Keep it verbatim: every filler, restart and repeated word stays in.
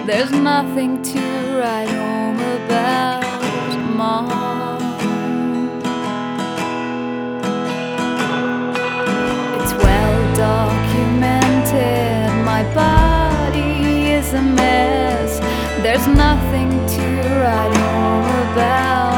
There's nothing to write home about, Mom. It's well documented, my body is a mess. There's nothing to write home about.